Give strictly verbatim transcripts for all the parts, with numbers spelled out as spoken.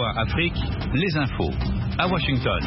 A Afrique, les infos. À Washington.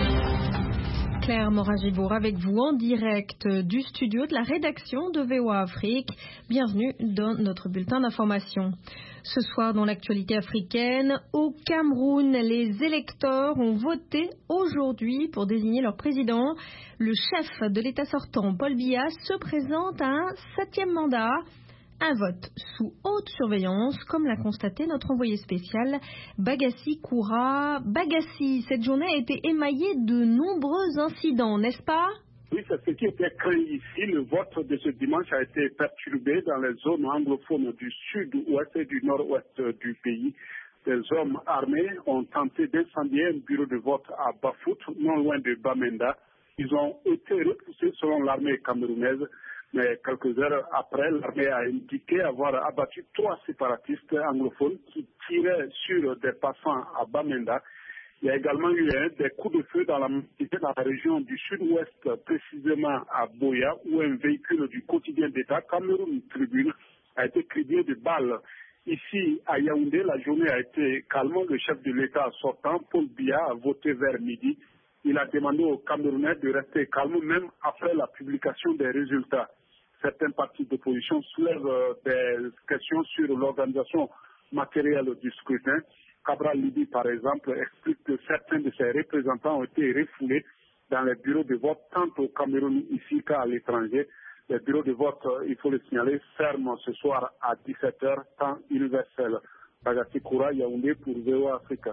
Claire Moragibourg avec vous en direct du studio de la rédaction de V O A Afrique. Bienvenue dans notre bulletin d'information. Ce soir, dans l'actualité africaine, au Cameroun, les électeurs ont voté aujourd'hui pour désigner leur président. Le chef de l'État sortant, Paul Biya, se présente à un septième mandat. Un vote sous haute surveillance, comme l'a constaté notre envoyé spécial Bagassi Koura. Bagassi, cette journée a été émaillée de nombreux incidents, n'est-ce pas? Oui, c'est ce qui était craint ici. Le vote de ce dimanche a été perturbé dans les zones anglophones du sud-ouest et du nord-ouest du pays. Des hommes armés ont tenté d'incendier un bureau de vote à Bafout, non loin de Bamenda. Ils ont été repoussés selon l'armée camerounaise. Mais quelques heures après, l'armée a indiqué avoir abattu trois séparatistes anglophones qui tiraient sur des passants à Bamenda. Il y a également eu hein, des coups de feu dans la, dans la région du sud-ouest, précisément à Boya, où un véhicule du quotidien d'État, Cameroun Tribune, a été criblé de balles. Ici, à Yaoundé, la journée a été calme. Le chef de l'État sortant, Paul Biya, a voté vers midi. Il a demandé aux Camerounais de rester calmes, même après la publication des résultats. Certains partis d'opposition soulèvent euh, des questions sur l'organisation matérielle du scrutin. Cabral Libi, par exemple, explique que certains de ses représentants ont été refoulés dans les bureaux de vote, tant au Cameroun ici qu'à l'étranger. Les bureaux de vote, euh, il faut le signaler, ferment ce soir à dix-sept heures, temps universel. Bagassi Koura, Yaoundé pour V O A Africa.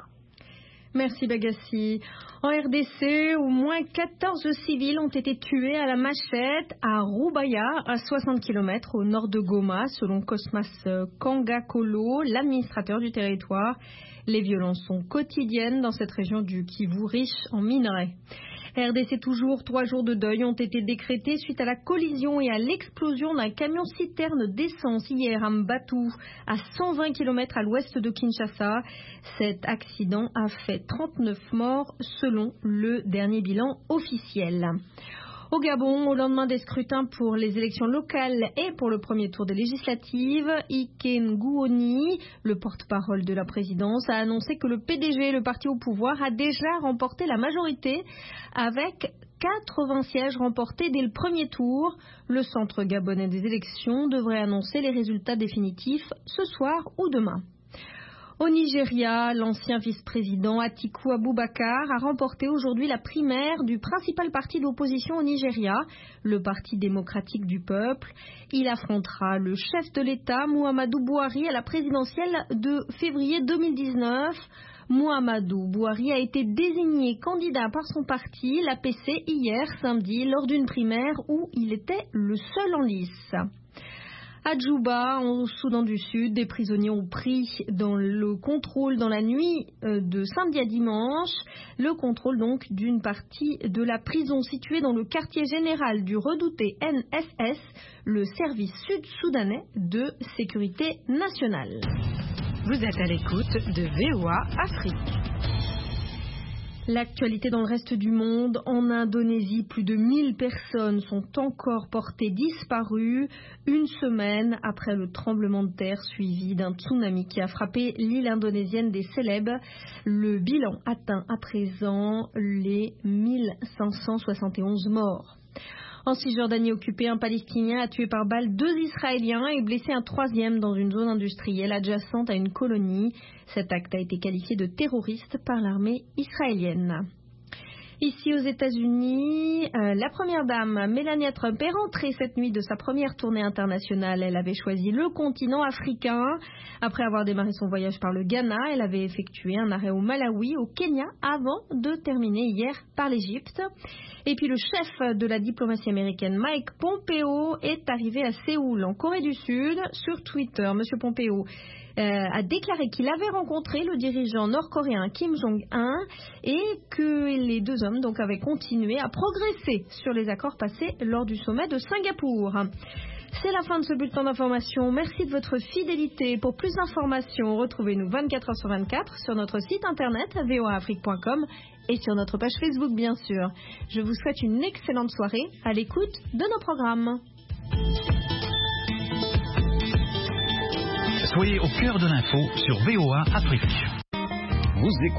Merci Bagassi. En R D C, au moins quatorze civils ont été tués à la machette à Roubaya, à soixante kilomètres au nord de Goma, selon Cosmas Kangakolo, l'administrateur du territoire. Les violences sont quotidiennes dans cette région du Kivu, riche en minerais. R D C toujours, trois jours de deuil ont été décrétés suite à la collision et à l'explosion d'un camion-citerne d'essence hier à Mbatu, à cent vingt kilomètres à l'ouest de Kinshasa. Cet accident a fait trente-neuf morts selon le dernier bilan officiel. Au Gabon, au lendemain des scrutins pour les élections locales et pour le premier tour des législatives, Ike Ngouoni, le porte-parole de la présidence, a annoncé que le P D G, le parti au pouvoir, a déjà remporté la majorité avec quatre-vingts sièges remportés dès le premier tour. Le centre gabonais des élections devrait annoncer les résultats définitifs ce soir ou demain. Au Nigeria, l'ancien vice-président Atiku Abubakar a remporté aujourd'hui la primaire du principal parti d'opposition au Nigeria, le Parti démocratique du peuple. Il affrontera le chef de l'État, Muhammadu Buhari, à la présidentielle de février deux mille dix-neuf. Muhammadu Buhari a été désigné candidat par son parti, l'A P C, hier samedi, lors d'une primaire où il était le seul en lice. À Djouba, au Soudan du Sud, des prisonniers ont pris dans le contrôle dans la nuit de samedi à dimanche, le contrôle donc d'une partie de la prison située dans le quartier général du redouté N S S, le service sud-soudanais de sécurité nationale. Vous êtes à l'écoute de V O A Afrique. L'actualité dans le reste du monde. En Indonésie, plus de mille personnes sont encore portées disparues une semaine après le tremblement de terre suivi d'un tsunami qui a frappé l'île indonésienne des Célèbes. Le bilan atteint à présent les mille cinq cent soixante et onze morts. En Cisjordanie occupée, un Palestinien a tué par balle deux Israéliens et blessé un troisième dans une zone industrielle adjacente à une colonie. Cet acte a été qualifié de terroriste par l'armée israélienne. Ici aux États-Unis, euh, la première dame, Melania Trump, est rentrée cette nuit de sa première tournée internationale. Elle avait choisi le continent africain. Après avoir démarré son voyage par le Ghana, elle avait effectué un arrêt au Malawi, au Kenya, avant de terminer hier par l'Égypte. Et puis le chef de la diplomatie américaine, Mike Pompeo, est arrivé à Séoul, en Corée du Sud. Sur Twitter, Monsieur Pompeo Euh, a déclaré qu'il avait rencontré le dirigeant nord-coréen Kim Jong-un et que les deux hommes donc avaient continué à progresser sur les accords passés lors du sommet de Singapour. C'est la fin de ce bulletin d'information. Merci de votre fidélité. Pour plus d'informations, retrouvez-nous vingt-quatre heures sur vingt-quatre sur notre site internet v o a afrique point com et sur notre page Facebook bien sûr. Je vous souhaite une excellente soirée à l'écoute de nos programmes. Soyez au cœur de l'info sur V O A Afrique. Vous écoutez